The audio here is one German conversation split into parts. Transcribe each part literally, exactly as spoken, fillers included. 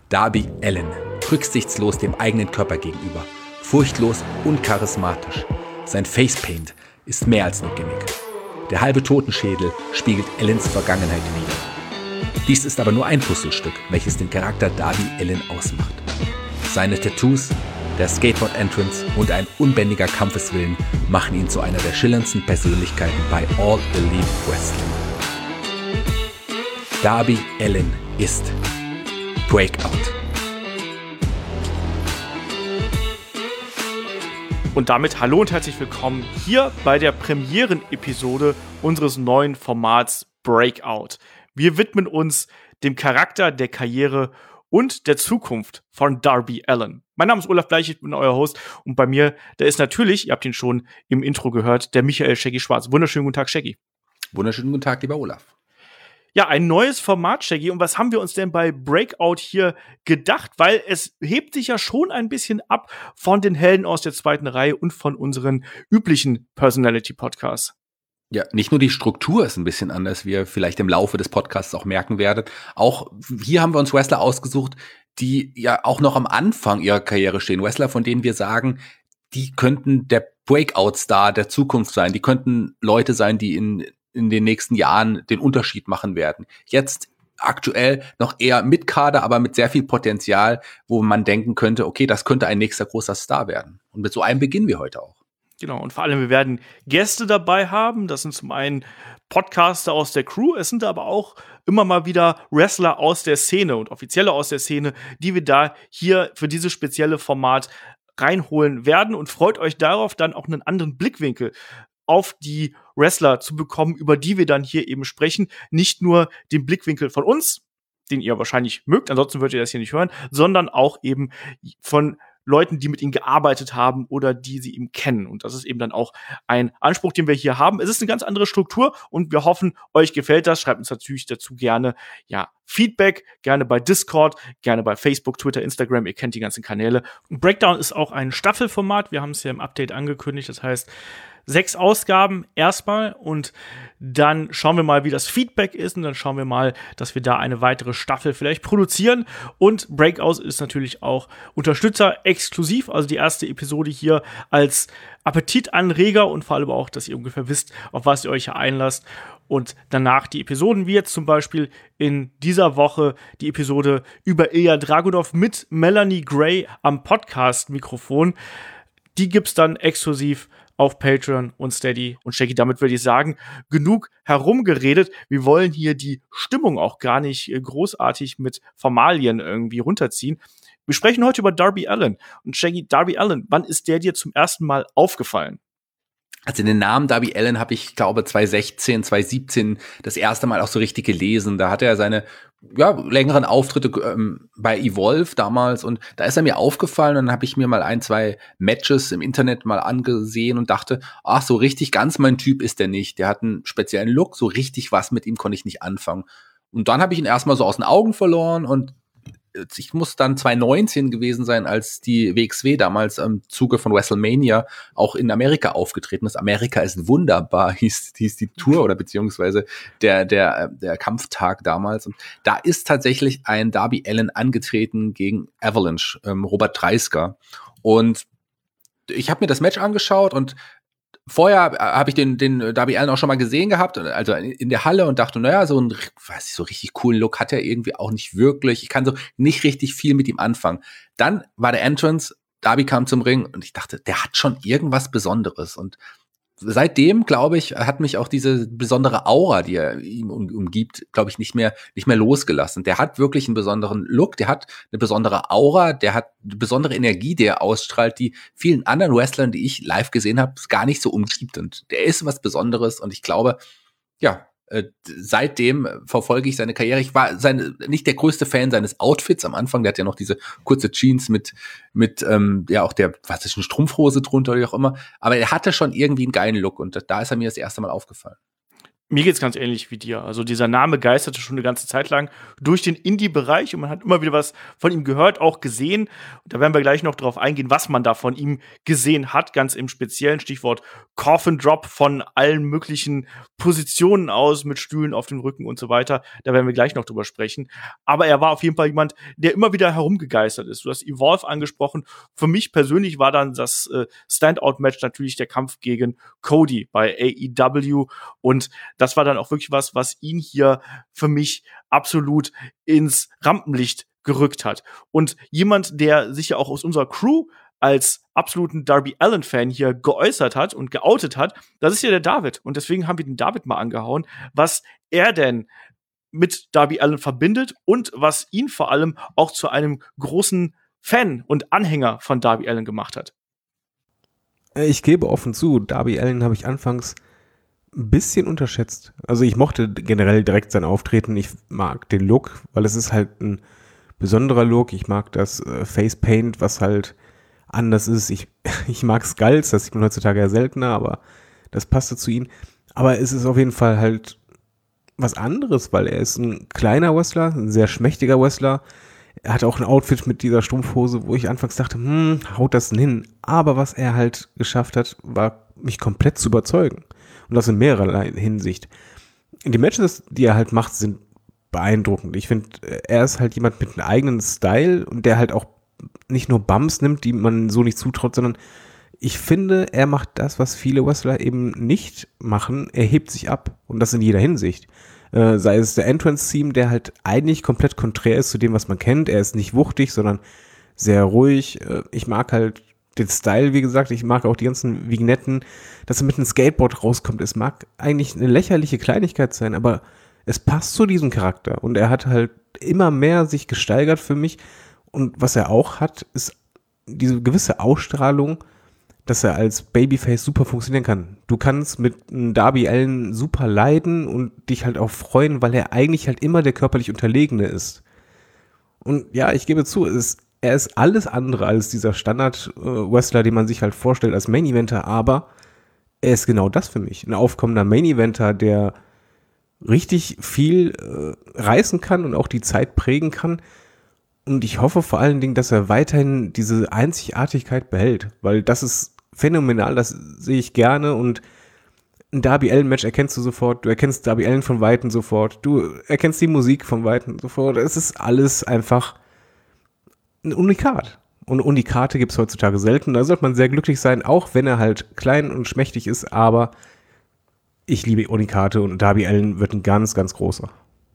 Darby Allin, rücksichtslos dem eigenen Körper gegenüber, furchtlos und charismatisch. Sein Facepaint ist mehr als nur Gimmick. Der halbe Totenschädel spiegelt Allins Vergangenheit wider. Dies ist aber nur ein Puzzlestück, welches den Charakter Darby Allin ausmacht. Seine Tattoos, der Skateboard-Entrance und ein unbändiger Kampfeswillen machen ihn zu einer der schillerndsten Persönlichkeiten bei All Elite Wrestling. Darby Allin ist Breakout. Und damit hallo und herzlich willkommen hier bei der Premieren-Episode unseres neuen Formats Breakout. Wir widmen uns dem Charakter, der Karriere und der Zukunft von Darby Allin. Mein Name ist Olaf Bleich, ich bin euer Host und bei mir, da ist natürlich, ihr habt ihn schon im Intro gehört, der Michael Shaggy Schwarz. Wunderschönen guten Tag, Shaggy. Wunderschönen guten Tag, lieber Olaf. Ja, ein neues Format, Shaggy. Und was haben wir uns denn bei Breakout hier gedacht? Weil es hebt sich ja schon ein bisschen ab von den Helden aus der zweiten Reihe und von unseren üblichen Personality-Podcasts. Ja, nicht nur die Struktur ist ein bisschen anders, wie ihr vielleicht im Laufe des Podcasts auch merken werdet. Auch hier haben wir uns Wrestler ausgesucht, die ja auch noch am Anfang ihrer Karriere stehen. Wrestler, von denen wir sagen, die könnten der Breakout-Star der Zukunft sein. Die könnten Leute sein, die in in den nächsten Jahren den Unterschied machen werden. Jetzt aktuell noch eher mit Kader, aber mit sehr viel Potenzial, wo man denken könnte, okay, das könnte ein nächster großer Star werden. Und mit so einem beginnen wir heute auch. Genau, und vor allem, wir werden Gäste dabei haben. Das sind zum einen Podcaster aus der Crew, es sind aber auch immer mal wieder Wrestler aus der Szene und Offizielle aus der Szene, die wir da hier für dieses spezielle Format reinholen werden. Und freut euch darauf, dann auch einen anderen Blickwinkel auf die Wrestler zu bekommen, über die wir dann hier eben sprechen. Nicht nur den Blickwinkel von uns, den ihr wahrscheinlich mögt, ansonsten würdet ihr das hier nicht hören, sondern auch eben von Leuten, die mit ihnen gearbeitet haben oder die sie eben kennen. Und das ist eben dann auch ein Anspruch, den wir hier haben. Es ist eine ganz andere Struktur und wir hoffen, euch gefällt das. Schreibt uns natürlich dazu gerne ja Feedback, gerne bei Discord, gerne bei Facebook, Twitter, Instagram. Ihr kennt die ganzen Kanäle. Und Breakdown ist auch ein Staffelformat. Wir haben es ja im Update angekündigt. Das heißt, sechs Ausgaben erstmal und dann schauen wir mal, wie das Feedback ist und dann schauen wir mal, dass wir da eine weitere Staffel vielleicht produzieren. Und Breakout ist natürlich auch Unterstützer exklusiv, also die erste Episode hier als Appetitanreger und vor allem auch, dass ihr ungefähr wisst, auf was ihr euch hier einlasst. Und danach die Episoden, wie jetzt zum Beispiel in dieser Woche die Episode über Ilja Dragunov mit Melanie Gray am Podcast-Mikrofon. Die gibt's dann exklusiv auf Patreon und Steady. Und Shaggy, damit würde ich sagen, genug herumgeredet. Wir wollen hier die Stimmung auch gar nicht großartig mit Formalien irgendwie runterziehen. Wir sprechen heute über Darby Allin. Und Shaggy, Darby Allin, wann ist der dir zum ersten Mal aufgefallen? Also den Namen Darby Allin habe ich, glaube zwanzig sechzehn, zwanzig siebzehn das erste Mal auch so richtig gelesen. Da hatte er seine ja, längeren Auftritte ähm, bei Evolve damals und da ist er mir aufgefallen und dann habe ich mir mal ein, zwei Matches im Internet mal angesehen und dachte, ach, so richtig ganz mein Typ ist der nicht. Der hat einen speziellen Look, so richtig was mit ihm konnte ich nicht anfangen. Und dann habe ich ihn erstmal so aus den Augen verloren und ich muss dann zwanzig neunzehn gewesen sein, als die W X W damals im Zuge von WrestleMania auch in Amerika aufgetreten ist. Amerika ist wunderbar, hieß, hieß die Tour oder beziehungsweise der, der, der Kampftag damals. Und da ist tatsächlich ein Darby Allin angetreten gegen Avalanche, ähm, Robert Dreisker. Und ich habe mir das Match angeschaut und vorher habe ich den, den Darby Allin auch schon mal gesehen gehabt, also in der Halle und dachte, naja, so ein, weiß ich, so richtig coolen Look hat er irgendwie auch nicht wirklich. Ich kann so nicht richtig viel mit ihm anfangen. Dann war der Entrance, Darby kam zum Ring und ich dachte, der hat schon irgendwas Besonderes und seitdem, glaube ich, hat mich auch diese besondere Aura, die er ihm um, umgibt, glaube ich, nicht mehr, nicht mehr losgelassen. Der hat wirklich einen besonderen Look, der hat eine besondere Aura, der hat eine besondere Energie, die er ausstrahlt, die vielen anderen Wrestlern, die ich live gesehen habe, gar nicht so umgibt. Und der ist was Besonderes und ich glaube, ja, äh, seitdem verfolge ich seine Karriere. Ich war seine, nicht der größte Fan seines Outfits am Anfang. Der hat ja noch diese kurze Jeans mit, mit ähm, ja auch der, was ist, eine Strumpfhose drunter oder wie auch immer. Aber er hatte schon irgendwie einen geilen Look und da ist er mir das erste Mal aufgefallen. Mir geht's ganz ähnlich wie dir. Also dieser Name geisterte schon eine ganze Zeit lang durch den Indie-Bereich und man hat immer wieder was von ihm gehört, auch gesehen. Und da werden wir gleich noch drauf eingehen, was man da von ihm gesehen hat, ganz im speziellen Stichwort Coffin Drop von allen möglichen Positionen aus, mit Stühlen auf dem Rücken und so weiter. Da werden wir gleich noch drüber sprechen. Aber er war auf jeden Fall jemand, der immer wieder herumgegeistert ist. Du hast Evolve angesprochen. Für mich persönlich war dann das äh, Standout-Match natürlich der Kampf gegen Cody bei A E W und das war dann auch wirklich was, was ihn hier für mich absolut ins Rampenlicht gerückt hat. Und jemand, der sich ja auch aus unserer Crew als absoluten Darby Allin-Fan hier geäußert hat und geoutet hat, das ist ja der David. Und deswegen haben wir den David mal angehauen, was er denn mit Darby Allin verbindet und was ihn vor allem auch zu einem großen Fan und Anhänger von Darby Allin gemacht hat. Ich gebe offen zu, Darby Allin habe ich anfangs ein bisschen unterschätzt. Also ich mochte generell direkt sein Auftreten. Ich mag den Look, weil es ist halt ein besonderer Look. Ich mag das äh, Facepaint, was halt anders ist. Ich, ich mag Skulls, das sieht man heutzutage ja seltener, aber das passte zu ihm. Aber es ist auf jeden Fall halt was anderes, weil er ist ein kleiner Wrestler, ein sehr schmächtiger Wrestler. Er hat auch ein Outfit mit dieser Strumpfhose, wo ich anfangs dachte, hm, haut das denn hin? Aber was er halt geschafft hat, war mich komplett zu überzeugen. Und das in mehrerer Hinsicht. Die Matches, die er halt macht, sind beeindruckend. Ich finde, er ist halt jemand mit einem eigenen Style und der halt auch nicht nur Bumps nimmt, die man so nicht zutraut, sondern ich finde, er macht das, was viele Wrestler eben nicht machen. Er hebt sich ab. Und das in jeder Hinsicht. Äh, sei es der Entrance-Theme, der halt eigentlich komplett konträr ist zu dem, was man kennt. Er ist nicht wuchtig, sondern sehr ruhig. Äh, ich mag halt den Style, wie gesagt, ich mag auch die ganzen Vignetten, dass er mit einem Skateboard rauskommt. Es mag eigentlich eine lächerliche Kleinigkeit sein, aber es passt zu diesem Charakter und er hat halt immer mehr sich gesteigert für mich und was er auch hat, ist diese gewisse Ausstrahlung, dass er als Babyface super funktionieren kann. Du kannst mit einem Darby Allin super leiden und dich halt auch freuen, weil er eigentlich halt immer der körperlich Unterlegene ist. Und ja, ich gebe zu, es ist er ist alles andere als dieser Standard-Wrestler, den man sich halt vorstellt als Main-Eventer, aber er ist genau das für mich. Ein aufkommender Main-Eventer, der richtig viel äh, reißen kann und auch die Zeit prägen kann. Und ich hoffe vor allen Dingen, dass er weiterhin diese Einzigartigkeit behält, weil das ist phänomenal, das sehe ich gerne und ein Darby Allin-Match erkennst du sofort, du erkennst Darby Allin von Weitem sofort, du erkennst die Musik von Weitem sofort, es ist alles einfach ein Unikat. Und Unikate gibt es heutzutage selten. Da sollte man sehr glücklich sein, auch wenn er halt klein und schmächtig ist. Aber ich liebe Unikate und Darby Allin wird ein ganz, ganz großer.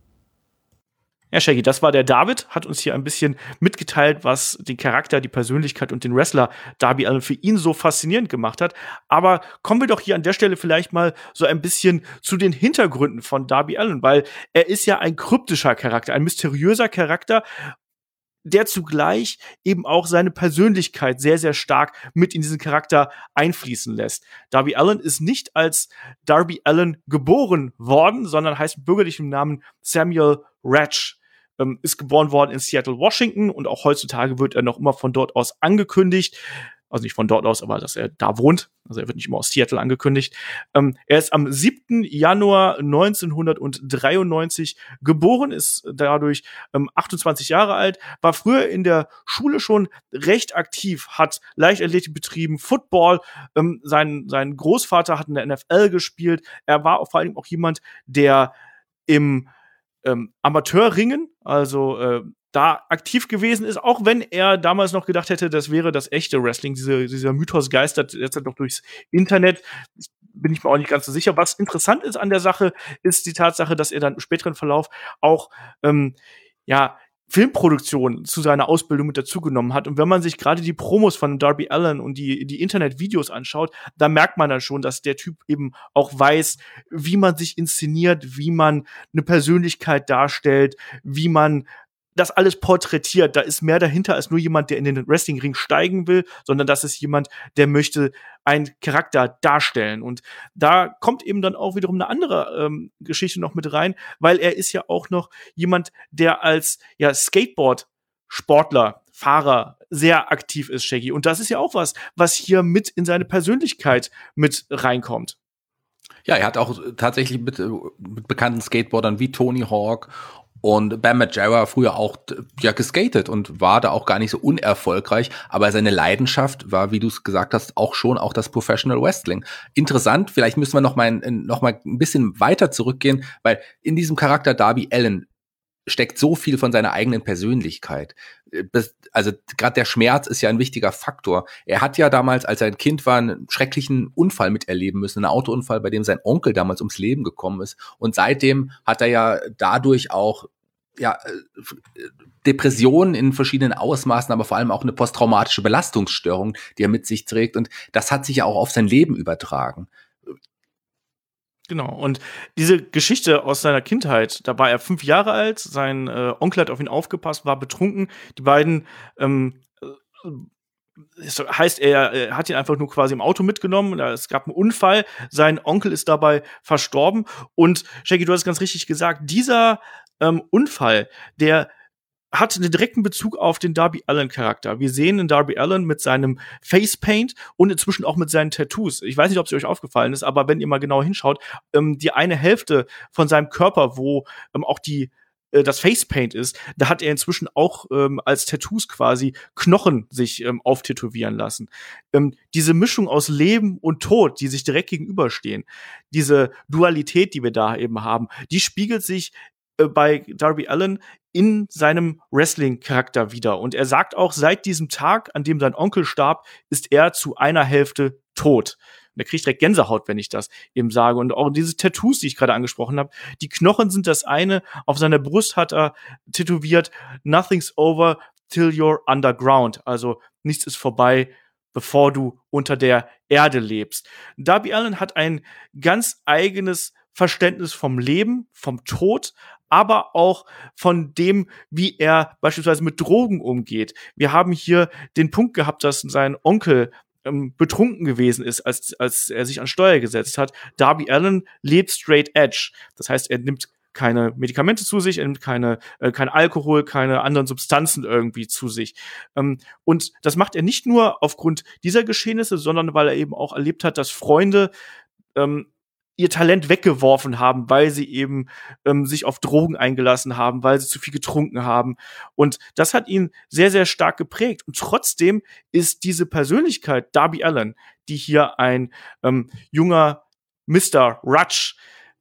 Ja, Shaggy, das war der David, hat uns hier ein bisschen mitgeteilt, was den Charakter, die Persönlichkeit und den Wrestler Darby Allin für ihn so faszinierend gemacht hat. Aber kommen wir doch hier an der Stelle vielleicht mal so ein bisschen zu den Hintergründen von Darby Allin, weil er ist ja ein kryptischer Charakter, ein mysteriöser Charakter, der zugleich eben auch seine Persönlichkeit sehr, sehr stark mit in diesen Charakter einfließen lässt. Darby Allin ist nicht als Darby Allin geboren worden, sondern heißt mit bürgerlichem Namen Samuel Ratch. Ähm, ist geboren worden in Seattle, Washington und auch heutzutage wird er noch immer von dort aus angekündigt. Also nicht von dort aus, aber dass er da wohnt. Also er wird nicht immer aus Seattle angekündigt. Ähm, er ist am siebten Januar neunzehnhundertdreiundneunzig geboren, ist dadurch ähm, achtundzwanzig Jahre alt, war früher in der Schule schon recht aktiv, hat Leichtathletik betrieben, Football. Ähm, sein, sein Großvater hat in der N F L gespielt. Er war vor allem auch jemand, der im ähm, Amateurringen, also äh, da aktiv gewesen ist, auch wenn er damals noch gedacht hätte, das wäre das echte Wrestling. Diese, dieser Mythos geistert jetzt noch durchs Internet. Bin ich mir auch nicht ganz so sicher. Was interessant ist an der Sache, ist die Tatsache, dass er dann im späteren Verlauf auch ähm, ja Filmproduktion zu seiner Ausbildung mit dazugenommen hat. Und wenn man sich gerade die Promos von Darby Allin und die, die Internetvideos anschaut, da merkt man dann schon, dass der Typ eben auch weiß, wie man sich inszeniert, wie man eine Persönlichkeit darstellt, wie man das alles porträtiert. Da ist mehr dahinter als nur jemand, der in den Wrestlingring steigen will, sondern das ist jemand, der möchte einen Charakter darstellen. Und da kommt eben dann auch wiederum eine andere ähm, Geschichte noch mit rein, weil er ist ja auch noch jemand, der als ja Skateboard-Sportler, Fahrer sehr aktiv ist, Shaggy. Und das ist ja auch was, was hier mit in seine Persönlichkeit mit reinkommt. Ja, er hat auch tatsächlich mit, mit bekannten Skateboardern wie Tony Hawk und Bam Margera früher auch ja geskatet und war da auch gar nicht so unerfolgreich, aber seine Leidenschaft war, wie du es gesagt hast, auch schon auch das Professional Wrestling. Interessant, vielleicht müssen wir noch mal, noch mal ein bisschen weiter zurückgehen, weil in diesem Charakter Darby Allin steckt so viel von seiner eigenen Persönlichkeit. Also gerade der Schmerz ist ja ein wichtiger Faktor. Er hat ja damals, als er ein Kind war, einen schrecklichen Unfall miterleben müssen, einen Autounfall, bei dem sein Onkel damals ums Leben gekommen ist. Und seitdem hat er ja dadurch auch ja Depressionen in verschiedenen Ausmaßen, aber vor allem auch eine posttraumatische Belastungsstörung, die er mit sich trägt. Und das hat sich ja auch auf sein Leben übertragen. Genau, und diese Geschichte aus seiner Kindheit, da war er fünf Jahre alt, sein äh, Onkel hat auf ihn aufgepasst, war betrunken. Die beiden, ähm, das heißt, er, er hat ihn einfach nur quasi im Auto mitgenommen, es gab einen Unfall, sein Onkel ist dabei verstorben. Und Shaggy, du hast es ganz richtig gesagt, dieser ähm, Unfall, der hat einen direkten Bezug auf den Darby Allin-Charakter. Wir sehen den Darby Allin mit seinem Facepaint und inzwischen auch mit seinen Tattoos. Ich weiß nicht, ob es euch aufgefallen ist, aber wenn ihr mal genau hinschaut, ähm, die eine Hälfte von seinem Körper, wo ähm, auch die äh, das Facepaint ist, da hat er inzwischen auch ähm, als Tattoos quasi Knochen sich ähm, auftätowieren lassen. Ähm, diese Mischung aus Leben und Tod, die sich direkt gegenüberstehen, diese Dualität, die wir da eben haben, die spiegelt sich äh, bei Darby Allin in seinem Wrestling-Charakter wieder. Und er sagt auch, seit diesem Tag, an dem sein Onkel starb, ist er zu einer Hälfte tot. Und er kriegt direkt Gänsehaut, wenn ich das eben sage. Und auch diese Tattoos, die ich gerade angesprochen habe, die Knochen sind das eine. Auf seiner Brust hat er tätowiert, Nothing's over till you're underground. Also nichts ist vorbei, bevor du unter der Erde lebst. Darby Allin hat ein ganz eigenes Verständnis vom Leben, vom Tod, aber auch von dem, wie er beispielsweise mit Drogen umgeht. Wir haben hier den Punkt gehabt, dass sein Onkel ähm, betrunken gewesen ist, als, als er sich an Steuer gesetzt hat. Darby Allin lebt straight edge. Das heißt, er nimmt keine Medikamente zu sich, er nimmt keine, äh, kein Alkohol, keine anderen Substanzen irgendwie zu sich. Ähm, und das macht er nicht nur aufgrund dieser Geschehnisse, sondern weil er eben auch erlebt hat, dass Freunde ähm, ihr Talent weggeworfen haben, weil sie eben ähm, sich auf Drogen eingelassen haben, weil sie zu viel getrunken haben. Und das hat ihn sehr, sehr stark geprägt. Und trotzdem ist diese Persönlichkeit Darby Allin, die hier ein ähm, junger Mister Rutsch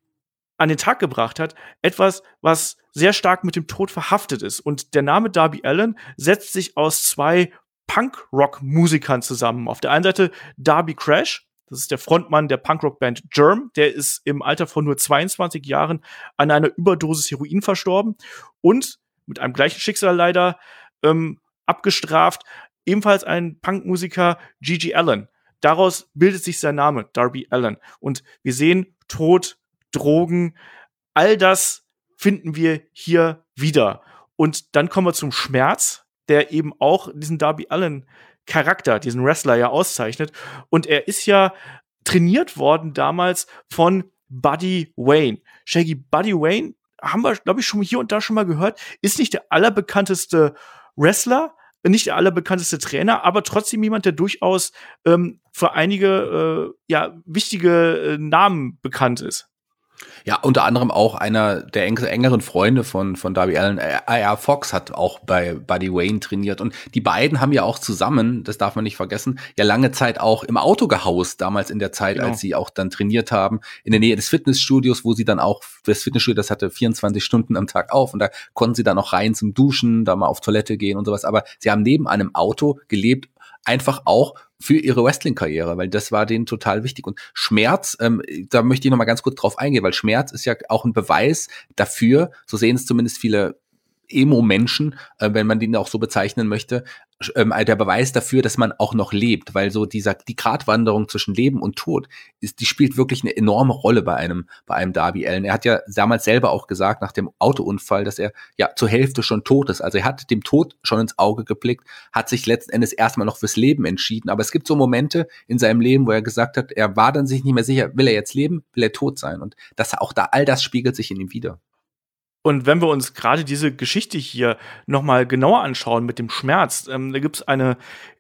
an den Tag gebracht hat, etwas, was sehr stark mit dem Tod verhaftet ist. Und der Name Darby Allin setzt sich aus zwei Punk-Rock-Musikern zusammen. Auf der einen Seite Darby Crash, das ist der Frontmann der Punkrock-Band Germ. Der ist im Alter von nur zweiundzwanzig Jahren an einer Überdosis Heroin verstorben und mit einem gleichen Schicksal leider ähm, abgestraft. Ebenfalls ein Punkmusiker, Gigi Allen. Daraus bildet sich sein Name, Darby Allin. Und wir sehen Tod, Drogen, all das finden wir hier wieder. Und dann kommen wir zum Schmerz, der eben auch diesen Darby Allin Charakter, diesen Wrestler ja auszeichnet. Und er ist ja trainiert worden damals von Buddy Wayne. Shaggy, Buddy Wayne, haben wir, glaube ich, schon hier und da schon mal gehört, ist nicht der allerbekannteste Wrestler, nicht der allerbekannteste Trainer, aber trotzdem jemand, der durchaus ähm, für einige äh, ja, wichtige äh, Namen bekannt ist. Ja, unter anderem auch einer der eng engeren Freunde von von Darby Allin, R R Fox, hat auch bei Buddy Wayne trainiert. Und die beiden haben ja auch zusammen, das darf man nicht vergessen, ja lange Zeit auch im Auto gehaust, damals in der Zeit, genau, als sie auch dann trainiert haben, in der Nähe des Fitnessstudios, wo sie dann auch, das Fitnessstudio, das hatte vierundzwanzig Stunden am Tag auf und da konnten sie dann auch rein zum Duschen, da mal auf Toilette gehen und sowas. Aber sie haben neben einem Auto gelebt, einfach auch für ihre Wrestling-Karriere, weil das war denen total wichtig. Und Schmerz, ähm, da möchte ich noch mal ganz kurz drauf eingehen, weil Schmerz ist ja auch ein Beweis dafür, so sehen es zumindest viele Emo-Menschen, äh, wenn man den auch so bezeichnen möchte, ähm, der Beweis dafür, dass man auch noch lebt, weil so dieser die Gratwanderung zwischen Leben und Tod ist, die spielt wirklich eine enorme Rolle bei einem bei einem Darby Allin. Er hat ja damals selber auch gesagt nach dem Autounfall, dass er ja zur Hälfte schon tot ist. Also er hat dem Tod schon ins Auge geblickt, hat sich letzten Endes erstmal noch fürs Leben entschieden. Aber es gibt so Momente in seinem Leben, wo er gesagt hat, er war dann sich nicht mehr sicher, will er jetzt leben, will er tot sein? Und das auch da all das spiegelt sich in ihm wieder. Und wenn wir uns gerade diese Geschichte hier noch mal genauer anschauen mit dem Schmerz, ähm, da gibt's eine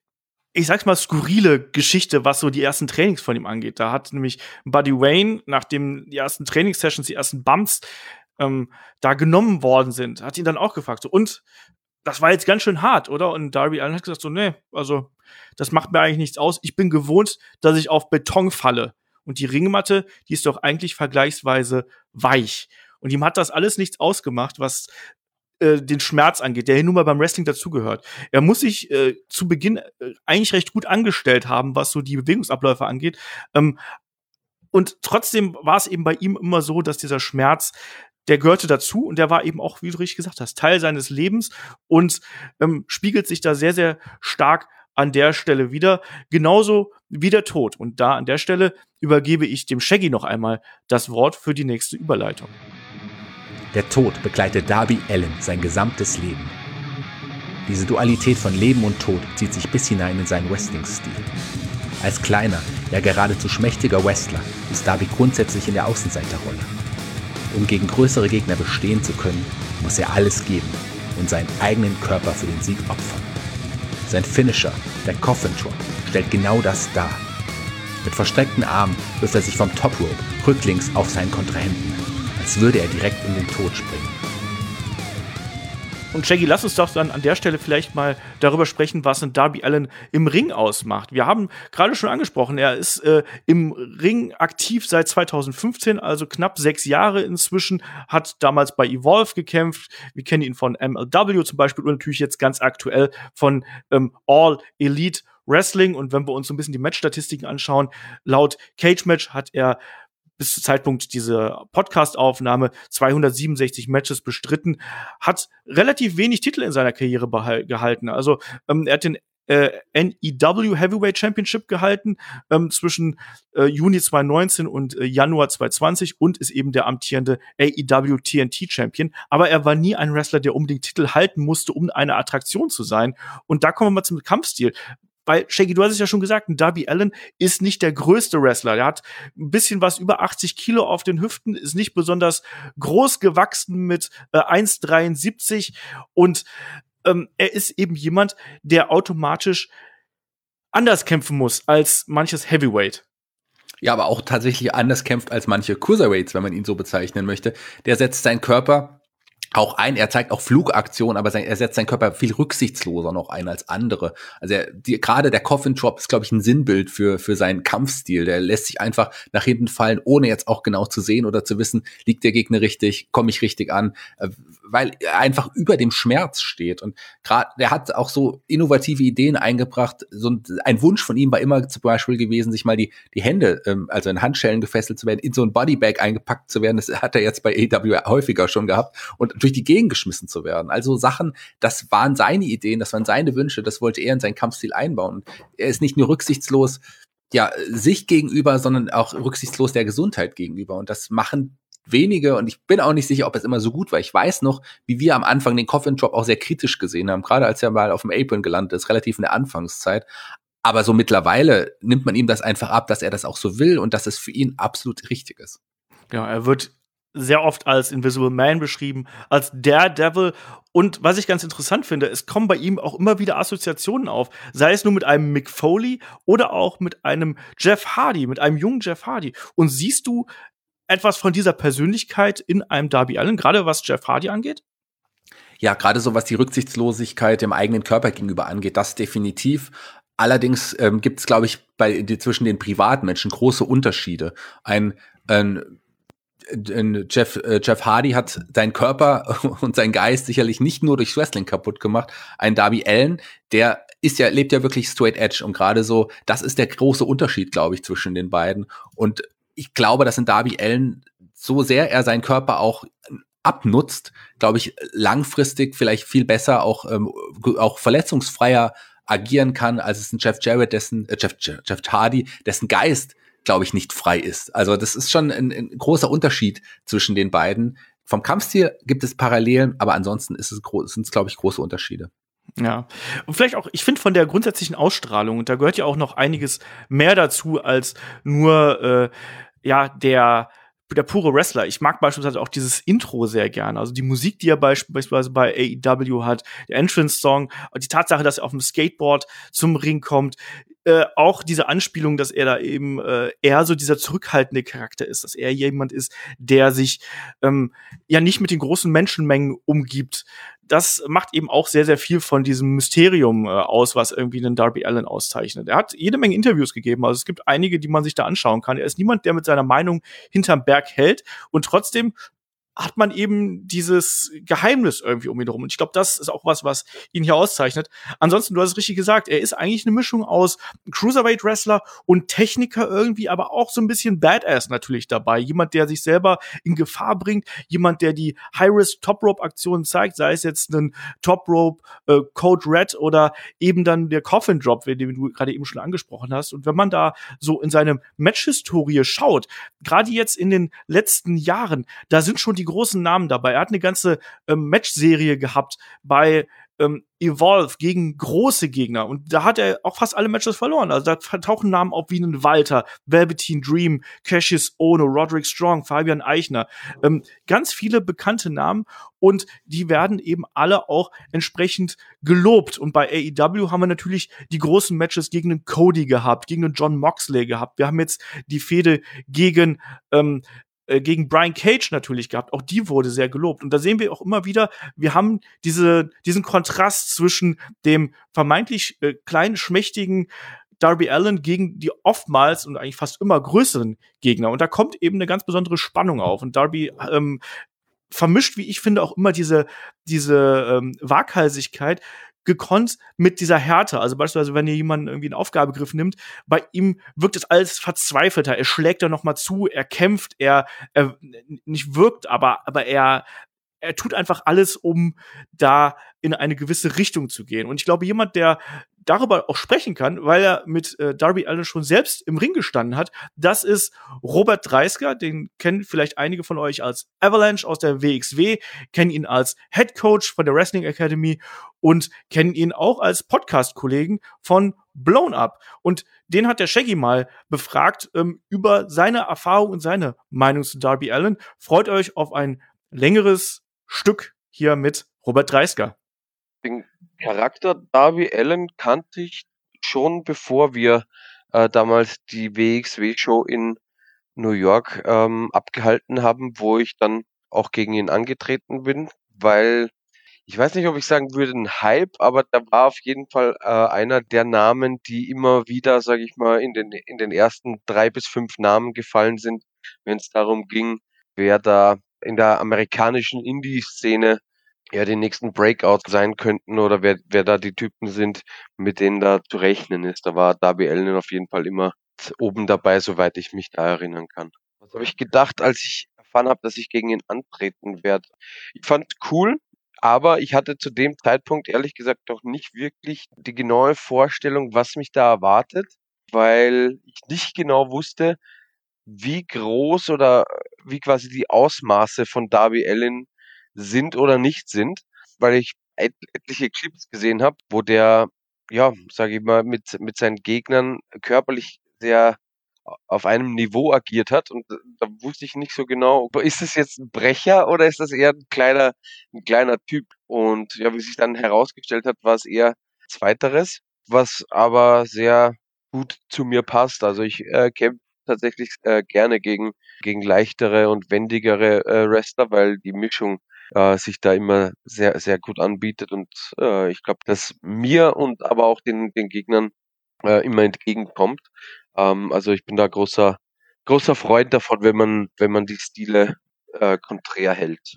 ich sag's mal, skurrile Geschichte, was so die ersten Trainings von ihm angeht. Da hat nämlich Buddy Wayne, nachdem die ersten Trainingssessions, die ersten Bumps ähm, da genommen worden sind, hat ihn dann auch gefragt, so, und das war jetzt ganz schön hart, oder? Und Darby Allin hat gesagt so, nee, also das macht mir eigentlich nichts aus. Ich bin gewohnt, dass ich auf Beton falle. Und die Ringmatte, die ist doch eigentlich vergleichsweise weich. Und ihm hat das alles nichts ausgemacht, was den Schmerz angeht, der hier nun mal beim Wrestling dazugehört. Er muss sich äh, zu Beginn äh, eigentlich recht gut angestellt haben, was so die Bewegungsabläufe angeht. Ähm, und trotzdem war es eben bei ihm immer so, dass dieser Schmerz, der gehörte dazu und der war eben auch, wie du richtig gesagt hast, Teil seines Lebens und ähm, spiegelt sich da sehr, sehr stark an der Stelle wieder. Genauso wie der Tod. Und da an der Stelle übergebe ich dem Shaggy noch einmal das Wort für die nächste Überleitung. Der Tod begleitet Darby Allin sein gesamtes Leben. Diese Dualität von Leben und Tod zieht sich bis hinein in seinen Wrestling-Stil. Als kleiner, ja geradezu schmächtiger Wrestler ist Darby grundsätzlich in der Außenseiterrolle. Um gegen größere Gegner bestehen zu können, muss er alles geben und seinen eigenen Körper für den Sieg opfern. Sein Finisher, der Coffin Drop, stellt genau das dar. Mit verstreckten Armen wirft er sich vom Top Rope rücklings auf seinen Kontrahenten, als würde er direkt in den Tod springen. Und Shaggy, lass uns doch dann an der Stelle vielleicht mal darüber sprechen, was ein Darby Allin im Ring ausmacht. Wir haben gerade schon angesprochen, er ist äh, im Ring aktiv seit zweitausendfünfzehn, also knapp sechs Jahre inzwischen, hat damals bei Evolve gekämpft. Wir kennen ihn von M L W zum Beispiel und natürlich jetzt ganz aktuell von ähm, All Elite Wrestling. Und wenn wir uns so ein bisschen die Matchstatistiken anschauen, laut Cage Match hat er bis zum Zeitpunkt dieser Podcast-Aufnahme zweihundertsiebenundsechzig Matches bestritten, hat relativ wenig Titel in seiner Karriere behal- gehalten. Also ähm, er hat den äh, N E W Heavyweight Championship gehalten ähm, zwischen äh, Juni zweitausendneunzehn und äh, Januar zweitausendzwanzig und ist eben der amtierende A E W T N T Champion. Aber er war nie ein Wrestler, der unbedingt Titel halten musste, um eine Attraktion zu sein. Und da kommen wir mal zum Kampfstil. Weil, Shaggy, du hast es ja schon gesagt, ein Darby Allin ist nicht der größte Wrestler. Der hat ein bisschen was über achtzig Kilo auf den Hüften, ist nicht besonders groß gewachsen mit äh, eins Komma dreiundsiebzig und ähm, er ist eben jemand, der automatisch anders kämpfen muss als manches Heavyweight. Ja, aber auch tatsächlich anders kämpft als manche Cruiserweights, wenn man ihn so bezeichnen möchte. Der setzt seinen Körper auch ein, er zeigt auch Flugaktionen, aber sein, er setzt seinen Körper viel rücksichtsloser noch ein als andere. Also er, die, gerade der Coffin Drop ist, glaube ich, ein Sinnbild für für seinen Kampfstil. Der lässt sich einfach nach hinten fallen, ohne jetzt auch genau zu sehen oder zu wissen, liegt der Gegner richtig, komme ich richtig an, äh, weil er einfach über dem Schmerz steht. Und gerade, der hat auch so innovative Ideen eingebracht. So ein, ein Wunsch von ihm war immer zum Beispiel gewesen, sich mal die die Hände, ähm, also in Handschellen gefesselt zu werden, in so ein Bodybag eingepackt zu werden. Das hat er jetzt bei A E W häufiger schon gehabt und durch die Gegend geschmissen zu werden. Also Sachen, das waren seine Ideen, das waren seine Wünsche, das wollte er in seinen Kampfstil einbauen. Und er ist nicht nur rücksichtslos, ja, sich gegenüber, sondern auch rücksichtslos der Gesundheit gegenüber. Und das machen wenige, und ich bin auch nicht sicher, ob es immer so gut war. Ich weiß noch, wie wir am Anfang den Coffin Drop auch sehr kritisch gesehen haben, gerade als er mal auf dem Apron gelandet ist, relativ in der Anfangszeit. Aber so mittlerweile nimmt man ihm das einfach ab, dass er das auch so will und dass es für ihn absolut richtig ist. Ja, er wird sehr oft als Invisible Man beschrieben, als Daredevil. Und was ich ganz interessant finde, es kommen bei ihm auch immer wieder Assoziationen auf. Sei es nur mit einem Mick Foley oder auch mit einem Jeff Hardy, mit einem jungen Jeff Hardy. Und siehst du etwas von dieser Persönlichkeit in einem Darby Allin, gerade was Jeff Hardy angeht? Ja, gerade so was die Rücksichtslosigkeit dem eigenen Körper gegenüber angeht, das definitiv. Allerdings ähm, gibt es, glaube ich, bei die, zwischen den Privatmenschen große Unterschiede. Ein, ein Jeff, äh, Jeff Hardy hat seinen Körper und seinen Geist sicherlich nicht nur durchs Wrestling kaputt gemacht. Ein Darby Allin, der ist ja, lebt ja wirklich straight edge und gerade so, das ist der große Unterschied, glaube ich, zwischen den beiden. Und ich glaube, dass in Darby Allin, so sehr er seinen Körper auch abnutzt, glaube ich, langfristig vielleicht viel besser auch, ähm, auch verletzungsfreier agieren kann, als es ein Jeff Jarrett, dessen, äh, Jeff, Jeff Hardy, dessen Geist, glaube ich, nicht frei ist. Also das ist schon ein, ein großer Unterschied zwischen den beiden. Vom Kampfstil gibt es Parallelen, aber ansonsten ist es gro- sind es, glaube ich, große Unterschiede. Ja, und vielleicht auch, ich finde von der grundsätzlichen Ausstrahlung, und da gehört ja auch noch einiges mehr dazu, als nur, äh, ja, der der pure Wrestler. Ich mag beispielsweise auch dieses Intro sehr gerne. Also die Musik, die er beispielsweise bei A E W hat, der Entrance-Song, die Tatsache, dass er auf dem Skateboard zum Ring kommt, äh, auch diese Anspielung, dass er da eben äh, eher so dieser zurückhaltende Charakter ist, dass er jemand ist, der sich ähm, ja nicht mit den großen Menschenmengen umgibt. Das macht eben auch sehr, sehr viel von diesem Mysterium äh, aus, was irgendwie einen Darby Allin auszeichnet. Er hat jede Menge Interviews gegeben, also es gibt einige, die man sich da anschauen kann. Er ist niemand, der mit seiner Meinung hinterm Berg hält und trotzdem hat man eben dieses Geheimnis irgendwie um ihn herum. Und ich glaube, das ist auch was, was ihn hier auszeichnet. Ansonsten, du hast es richtig gesagt, er ist eigentlich eine Mischung aus Cruiserweight-Wrestler und Techniker irgendwie, aber auch so ein bisschen Badass natürlich dabei. Jemand, der sich selber in Gefahr bringt, jemand, der die High-Risk-Top-Rope-Aktionen zeigt, sei es jetzt ein Top-Rope, äh, Code Red oder eben dann der Coffin-Drop, den du gerade eben schon angesprochen hast. Und wenn man da so in seine Match-Historie schaut, gerade jetzt in den letzten Jahren, da sind schon die großen Namen dabei. Er hat eine ganze ähm, Match-Serie gehabt bei ähm, Evolve gegen große Gegner. Und da hat er auch fast alle Matches verloren. Also da tauchen Namen auf wie einen Walter, Velveteen Dream, Cassius Ohno, Roderick Strong, Fabian Eichner. Ähm, ganz viele bekannte Namen. Und die werden eben alle auch entsprechend gelobt. Und bei A E W haben wir natürlich die großen Matches gegen einen Cody gehabt, gegen einen John Moxley gehabt. Wir haben jetzt die Fehde gegen ähm, gegen Brian Cage natürlich gehabt. Auch die wurde sehr gelobt. Und da sehen wir auch immer wieder, wir haben diese, diesen Kontrast zwischen dem vermeintlich äh, kleinen, schmächtigen Darby Allin gegen die oftmals und eigentlich fast immer größeren Gegner. Und da kommt eben eine ganz besondere Spannung auf. Und Darby ähm, vermischt, wie ich finde, auch immer diese, diese ähm, Waghalsigkeit gekonnt mit dieser Härte. Also beispielsweise, wenn ihr jemanden irgendwie einen Aufgabegriff nimmt, bei ihm wirkt es alles verzweifelter. Er schlägt da noch mal zu, er kämpft, er, er nicht wirkt, aber, aber er, er tut einfach alles, um da in eine gewisse Richtung zu gehen. Und ich glaube, jemand, der darüber auch sprechen kann, weil er mit äh, Darby Allin schon selbst im Ring gestanden hat, das ist Robert Dreisker. Den kennen vielleicht einige von euch als Avalanche aus der W X W, kennen ihn als Head Coach von der Wrestling Academy und kennen ihn auch als Podcast-Kollegen von Blown Up. Und den hat der Shaggy mal befragt ähm, über seine Erfahrung und seine Meinung zu Darby Allin. Freut euch auf ein längeres Stück hier mit Robert Dreisker. Den Charakter Darby Allin kannte ich schon, bevor wir äh, damals die W X W-Show in New York ähm, abgehalten haben, wo ich dann auch gegen ihn angetreten bin, weil ich weiß nicht, ob ich sagen würde, ein Hype, aber da war auf jeden Fall äh, einer der Namen, die immer wieder, sage ich mal, in den in den ersten drei bis fünf Namen gefallen sind, wenn es darum ging, wer da in der amerikanischen Indie-Szene ja die nächsten Breakouts sein könnten oder wer wer da die Typen sind, mit denen da zu rechnen ist. Da war Darby Allin auf jeden Fall immer oben dabei, soweit ich mich da erinnern kann. Was habe ich gedacht, als ich erfahren habe, dass ich gegen ihn antreten werde? Ich fand cool, aber ich hatte zu dem Zeitpunkt ehrlich gesagt noch nicht wirklich die genaue Vorstellung, was mich da erwartet, weil ich nicht genau wusste, wie groß oder wie quasi die Ausmaße von Darby Allin sind oder nicht sind, weil ich et etliche Clips gesehen habe, wo der, ja, sage ich mal, mit mit seinen Gegnern körperlich sehr auf einem Niveau agiert hat und da wusste ich nicht so genau, ist es jetzt ein Brecher oder ist das eher ein kleiner ein kleiner Typ? Und ja, wie sich dann herausgestellt hat, war es eher Zweiteres, was aber sehr gut zu mir passt. Also ich äh, kämpfe tatsächlich äh, gerne gegen gegen leichtere und wendigere äh, Wrestler, weil die Mischung äh, sich da immer sehr sehr gut anbietet und äh, ich glaube, dass mir und aber auch den den Gegnern äh, immer entgegenkommt. Ähm, also ich bin da großer großer Freund davon, wenn man wenn man die Stile äh, konträr hält.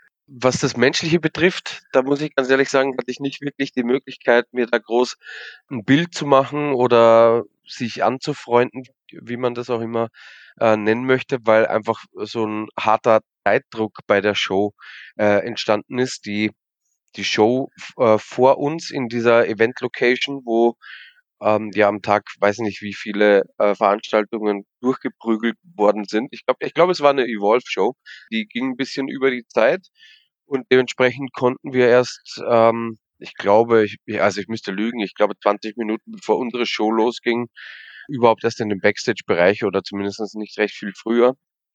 Was das Menschliche betrifft, da muss ich ganz ehrlich sagen, hatte ich nicht wirklich die Möglichkeit, mir da groß ein Bild zu machen oder sich anzufreunden, wie man das auch immer äh, nennen möchte, weil einfach so ein harter Zeitdruck bei der Show äh, entstanden ist. Die die Show äh, vor uns in dieser Event-Location, wo ähm, ja am Tag, weiß nicht, wie viele äh, Veranstaltungen durchgeprügelt worden sind. Ich glaube, ich glaube, es war eine Evolve-Show. Die ging ein bisschen über die Zeit und dementsprechend konnten wir erst, ähm, ich glaube, ich, also ich müsste lügen, ich glaube zwanzig Minuten bevor unsere Show losging, überhaupt erst in den Backstage-Bereich oder zumindest nicht recht viel früher.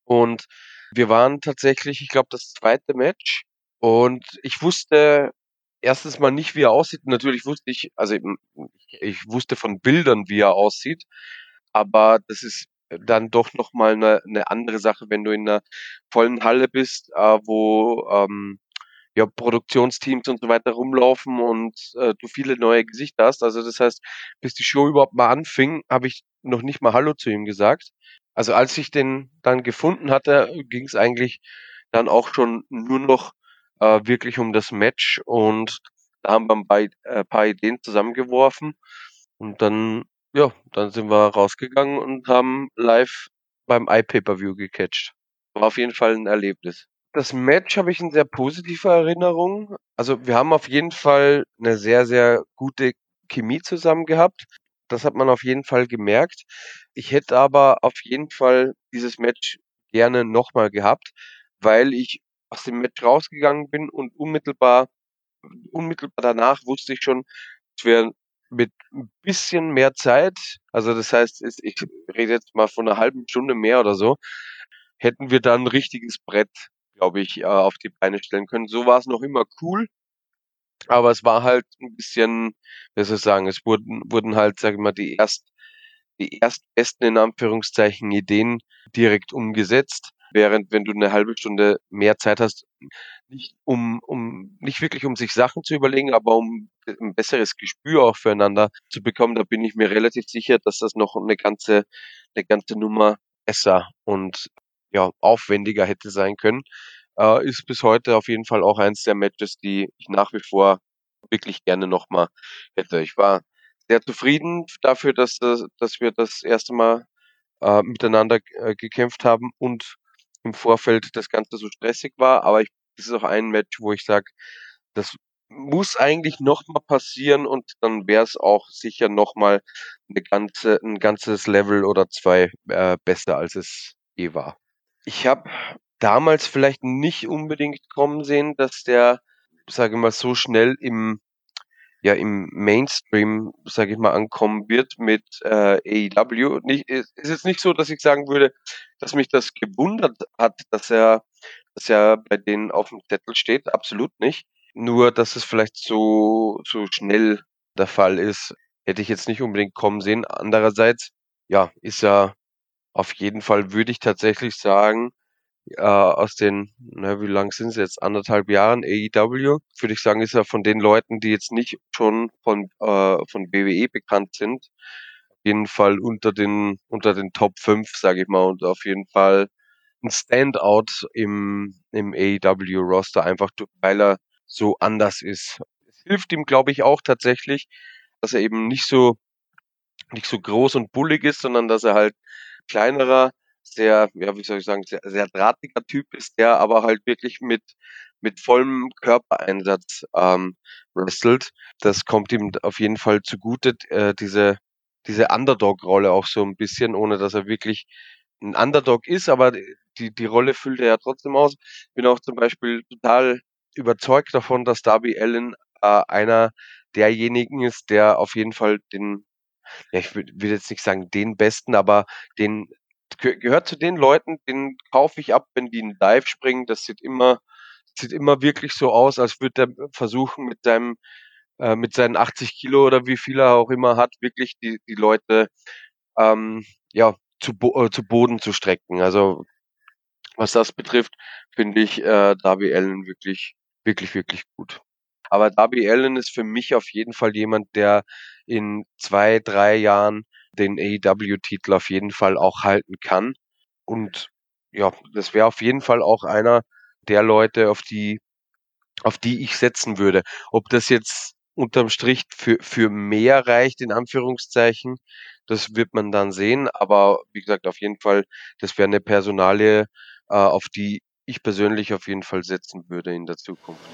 Und wir waren tatsächlich, ich glaube, das zweite Match. Und ich wusste erstens mal nicht, wie er aussieht. Natürlich wusste ich, also eben, ich wusste von Bildern, wie er aussieht. Aber das ist dann doch noch mal eine, eine andere Sache, wenn du in einer vollen Halle bist, äh, wo ähm, ja, Produktionsteams und so weiter rumlaufen und äh, du viele neue Gesichter hast. Also das heißt, bis die Show überhaupt mal anfing, habe ich noch nicht mal Hallo zu ihm gesagt. Also als ich den dann gefunden hatte, ging es eigentlich dann auch schon nur noch äh, wirklich um das Match und da haben wir ein paar, äh, paar Ideen zusammengeworfen und dann, ja, dann sind wir rausgegangen und haben live beim iPay-Per-View gecatcht. War auf jeden Fall ein Erlebnis. Das Match habe ich in sehr positiver Erinnerung. Also wir haben auf jeden Fall eine sehr, sehr gute Chemie zusammen gehabt. Das hat man auf jeden Fall gemerkt. Ich hätte aber auf jeden Fall dieses Match gerne nochmal gehabt, weil ich aus dem Match rausgegangen bin und unmittelbar, unmittelbar danach wusste ich schon, es wäre mit ein bisschen mehr Zeit, also das heißt, es- ich rede jetzt mal von einer halben Stunde mehr oder so, hätten wir dann ein richtiges Brett, glaube ich, äh, auf die Beine stellen können. So war es noch immer cool, aber es war halt ein bisschen, wie soll ich sagen, es wurden wurden halt, sage ich mal, die erst die erstbesten in Anführungszeichen Ideen direkt umgesetzt, während wenn du eine halbe Stunde mehr Zeit hast, nicht um um nicht wirklich um sich Sachen zu überlegen, aber um ein besseres Gespür auch füreinander zu bekommen, da bin ich mir relativ sicher, dass das noch eine ganze eine ganze Nummer besser und, ja, aufwendiger hätte sein können. Äh, ist bis heute auf jeden Fall auch eins der Matches, die ich nach wie vor wirklich gerne noch mal hätte. Ich war sehr zufrieden dafür, dass das dass wir das erste Mal, äh, miteinander, äh, gekämpft haben und im Vorfeld das Ganze so stressig war. Aber ich das ist auch ein Match, wo ich sage, das muss eigentlich noch mal passieren und dann wäre es auch sicher noch mal 'ne ganze 'n ganzes Level oder zwei äh, besser, als es je war. Ich habe damals vielleicht nicht unbedingt kommen sehen, dass der, sage ich mal, so schnell im ja im Mainstream, sage ich mal, ankommen wird mit äh, A E W. Nicht, ist ist jetzt nicht so, dass ich sagen würde, dass mich das gewundert hat, dass er, dass er bei denen auf dem Zettel steht. Absolut nicht. Nur, dass es vielleicht so so schnell der Fall ist, hätte ich jetzt nicht unbedingt kommen sehen. Andererseits, ja, ist er auf jeden Fall, würde ich tatsächlich sagen, äh, aus den, na, wie lang sind sie jetzt? Anderthalb Jahren A E W, würde ich sagen, ist er von den Leuten, die jetzt nicht schon von, äh, von B W E bekannt sind, auf jeden Fall unter den, unter den Top fünf, sage ich mal, und auf jeden Fall ein Standout im, im A E W-Roster, einfach du- weil er so anders ist. Es hilft ihm, glaube ich, auch tatsächlich, dass er eben nicht so nicht so groß und bullig ist, sondern dass er halt kleinerer, sehr, ja, wie soll ich sagen, sehr, sehr drahtiger Typ ist, der aber halt wirklich mit, mit vollem Körpereinsatz ähm, wrestelt. Das kommt ihm auf jeden Fall zugute, äh, diese, diese Underdog-Rolle auch so ein bisschen, ohne dass er wirklich ein Underdog ist, aber die, die Rolle füllt er ja trotzdem aus. Bin auch zum Beispiel total überzeugt davon, dass Darby Allin äh, einer derjenigen ist, der auf jeden Fall den, ja, ich will will jetzt nicht sagen den Besten, aber den geh gehört zu den Leuten, den kaufe ich ab, wenn die 'n Dive springen. Das sieht immer sieht immer wirklich so aus, als würde der versuchen, mit seinem äh, mit seinen achtzig Kilo oder wie viel er auch immer hat, wirklich die die Leute, ähm, ja, zu Bo äh, zu Boden zu strecken. Also, was das betrifft, finde ich, äh, Darby Allin wirklich, wirklich, wirklich gut. Aber Darby Allin ist für mich auf jeden Fall jemand, der in zwei, drei Jahren den A E W-Titel auf jeden Fall auch halten kann. Und ja, das wäre auf jeden Fall auch einer der Leute, auf die auf die ich setzen würde. Ob das jetzt unterm Strich für für mehr reicht, in Anführungszeichen, das wird man dann sehen. Aber wie gesagt, auf jeden Fall, das wäre 'ne Personalie, äh, auf die ich persönlich auf jeden Fall setzen würde in der Zukunft.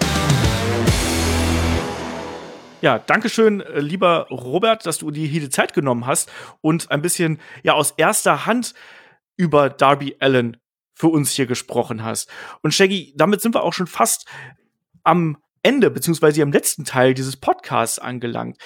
Ja, dankeschön, äh, lieber Robert, dass du dir hier die Zeit genommen hast und ein bisschen, ja, aus erster Hand über Darby Allin für uns hier gesprochen hast. Und Shaggy, damit sind wir auch schon fast am Ende beziehungsweise am letzten Teil dieses Podcasts angelangt.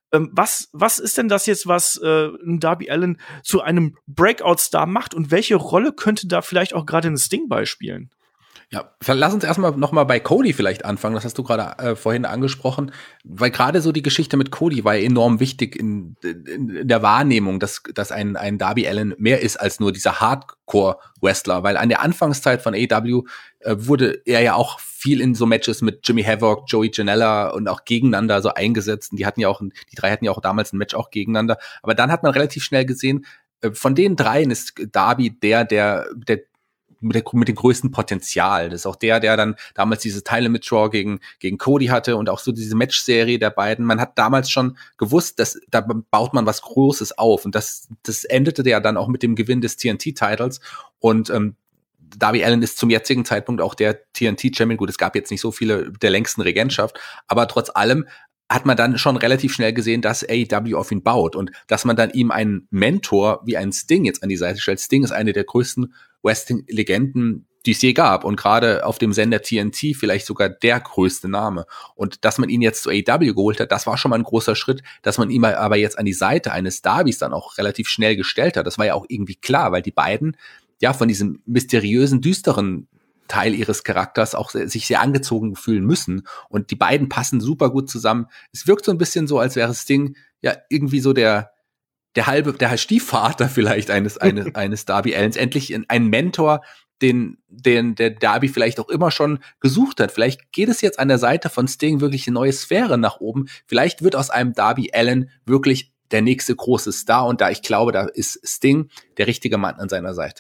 Ähm, was, was ist denn das jetzt, was äh, ein Darby Allin zu einem Breakout-Star macht und welche Rolle könnte da vielleicht auch gerade ein Sting beispielen? Ja, lass uns erstmal noch mal bei Cody vielleicht anfangen. Das hast du gerade äh, vorhin angesprochen, weil gerade so die Geschichte mit Cody war enorm wichtig in, in, in der Wahrnehmung, dass, dass ein, ein Darby Allin mehr ist als nur dieser Hardcore-Wrestler, weil an der Anfangszeit von A E W äh, wurde er ja auch viel in so Matches mit Jimmy Havoc, Joey Janela und auch gegeneinander so eingesetzt. Und die hatten ja auch, die drei hatten ja auch damals ein Match auch gegeneinander. Aber dann hat man relativ schnell gesehen, äh, von den dreien ist Darby der, der, der mit, der, mit dem größten Potenzial. Das ist auch der, der dann damals diese Teile mit Draw gegen, gegen Cody hatte und auch so diese Matchserie der beiden. Man hat damals schon gewusst, dass da baut man was Großes auf. Und das, das endete ja dann auch mit dem Gewinn des T N T-Titles. Und ähm, Darby Allin ist zum jetzigen Zeitpunkt auch der T N T-Champion. Gut, es gab jetzt nicht so viele der längsten Regentschaft, aber trotz allem hat man dann schon relativ schnell gesehen, dass A E W auf ihn baut und dass man dann ihm einen Mentor wie einen Sting jetzt an die Seite stellt. Sting ist eine der größten Wrestling-Legenden, die es je gab und gerade auf dem Sender T N T vielleicht sogar der größte Name. Und dass man ihn jetzt zu A E W geholt hat, das war schon mal ein großer Schritt. Dass man ihn aber jetzt an die Seite eines Darbys dann auch relativ schnell gestellt hat, das war ja auch irgendwie klar, weil die beiden ja von diesem mysteriösen, düsteren Teil ihres Charakters auch sich sehr angezogen fühlen müssen. Und die beiden passen super gut zusammen. Es wirkt so ein bisschen so, als wäre Sting ja irgendwie so der, der halbe, der Stiefvater vielleicht eines, eines, eines Darby Allins. Endlich ein Mentor, den, den der Darby vielleicht auch immer schon gesucht hat. Vielleicht geht es jetzt an der Seite von Sting wirklich eine neue Sphäre nach oben. Vielleicht wird aus einem Darby Allin wirklich der nächste große Star. Und da ich glaube, da ist Sting der richtige Mann an seiner Seite.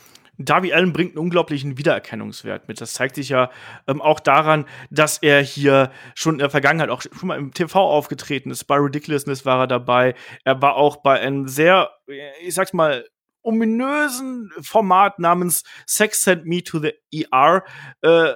Darby Allin bringt einen unglaublichen Wiedererkennungswert mit. Das zeigt sich ja ähm, auch daran, dass er hier schon in der Vergangenheit auch schon mal im T V aufgetreten ist. Bei Ridiculousness war er dabei. Er war auch bei einem sehr, ich sag's mal, ominösen Format namens Sex Sent Me to the E R äh,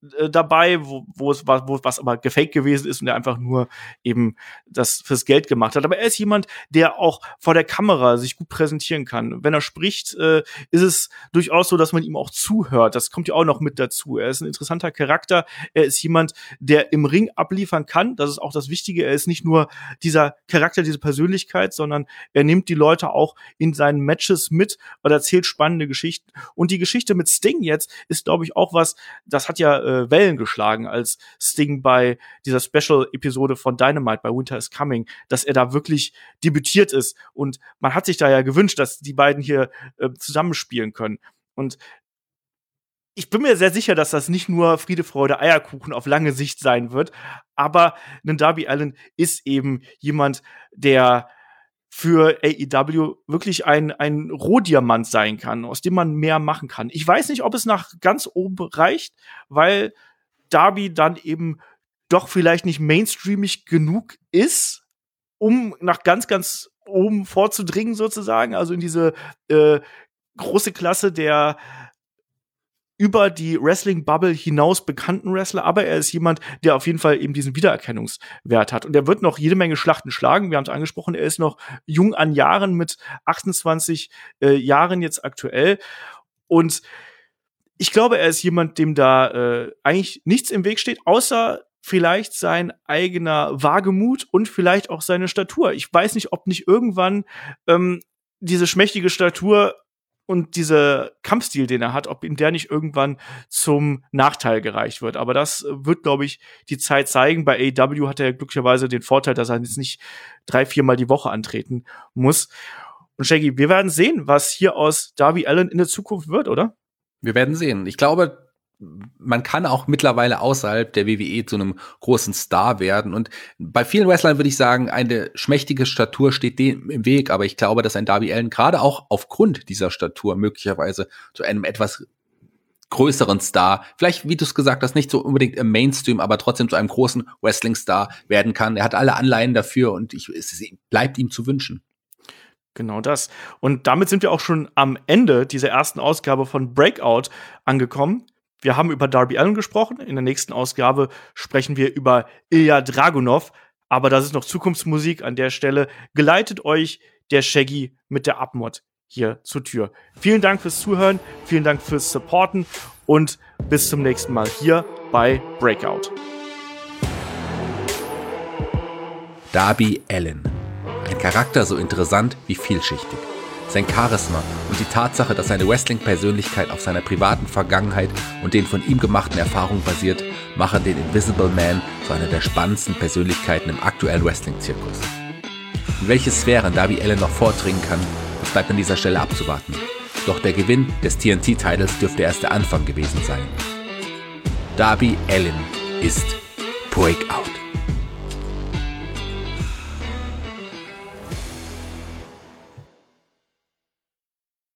dabei, wo, wo es war, wo was aber gefaked gewesen ist und er einfach nur eben das fürs Geld gemacht hat. Aber er ist jemand, der auch vor der Kamera sich gut präsentieren kann. Wenn er spricht, äh, ist es durchaus so, dass man ihm auch zuhört. Das kommt ja auch noch mit dazu. Er ist ein interessanter Charakter. Er ist jemand, der im Ring abliefern kann. Das ist auch das Wichtige. Er ist nicht nur dieser Charakter, diese Persönlichkeit, sondern er nimmt die Leute auch in seinen Matches mit oder erzählt spannende Geschichten. Und die Geschichte mit Sting jetzt ist, glaube ich, auch was, das hat ja äh, Wellen geschlagen, als Sting bei dieser Special-Episode von Dynamite bei Winter is Coming, dass er da wirklich debütiert ist. Und man hat sich da ja gewünscht, dass die beiden hier äh, zusammenspielen können. Und ich bin mir sehr sicher, dass das nicht nur Friede, Freude, Eierkuchen auf lange Sicht sein wird, aber ein Darby Allin ist eben jemand, der für A E W wirklich ein, ein Rohdiamant sein kann, aus dem man mehr machen kann. Ich weiß nicht, ob es nach ganz oben reicht, weil Darby dann eben doch vielleicht nicht mainstreamig genug ist, um nach ganz, ganz oben vorzudringen sozusagen, also in diese äh, große Klasse der über die Wrestling-Bubble hinaus bekannten Wrestler, aber er ist jemand, der auf jeden Fall eben diesen Wiedererkennungswert hat. Und er wird noch jede Menge Schlachten schlagen. Wir haben es angesprochen, er ist noch jung an Jahren mit achtundzwanzig äh, Jahren jetzt aktuell. Und ich glaube, er ist jemand, dem da äh, eigentlich nichts im Weg steht, außer vielleicht sein eigener Wagemut und vielleicht auch seine Statur. Ich weiß nicht, ob nicht irgendwann ähm, diese schmächtige Statur und dieser Kampfstil, den er hat, ob ihm der nicht irgendwann zum Nachteil gereicht wird. Aber das wird, glaube ich, die Zeit zeigen. Bei A E W hat er glücklicherweise den Vorteil, dass er jetzt nicht drei, viermal die Woche antreten muss. Und Shaggy, wir werden sehen, was hier aus Darby Allin in der Zukunft wird, oder? Wir werden sehen. Ich glaube, man kann auch mittlerweile außerhalb der W W E zu einem großen Star werden. Und bei vielen Wrestlern würde ich sagen, eine schmächtige Statur steht dem im Weg. Aber ich glaube, dass ein Darby Allin gerade auch aufgrund dieser Statur möglicherweise zu einem etwas größeren Star, vielleicht, wie du es gesagt hast, nicht so unbedingt im Mainstream, aber trotzdem zu einem großen Wrestling-Star werden kann. Er hat alle Anleihen dafür und ich, es bleibt ihm zu wünschen. Genau das. Und damit sind wir auch schon am Ende dieser ersten Ausgabe von Breakout angekommen. Wir haben über Darby Allin gesprochen. In der nächsten Ausgabe sprechen wir über Ilja Dragunov. Aber das ist noch Zukunftsmusik an der Stelle. Geleitet euch der Shaggy mit der Abmod hier zur Tür. Vielen Dank fürs Zuhören. Vielen Dank fürs Supporten. Und bis zum nächsten Mal hier bei Breakout. Darby Allin. Ein Charakter so interessant wie vielschichtig. Sein Charisma und die Tatsache, dass seine Wrestling-Persönlichkeit auf seiner privaten Vergangenheit und den von ihm gemachten Erfahrungen basiert, machen den Invisible Man zu einer der spannendsten Persönlichkeiten im aktuellen Wrestling-Zirkus. In welche Sphären Darby Allin noch vordringen kann, das bleibt an dieser Stelle abzuwarten. Doch der Gewinn des T N T-Titles dürfte erst der Anfang gewesen sein. Darby Allin ist Breakout.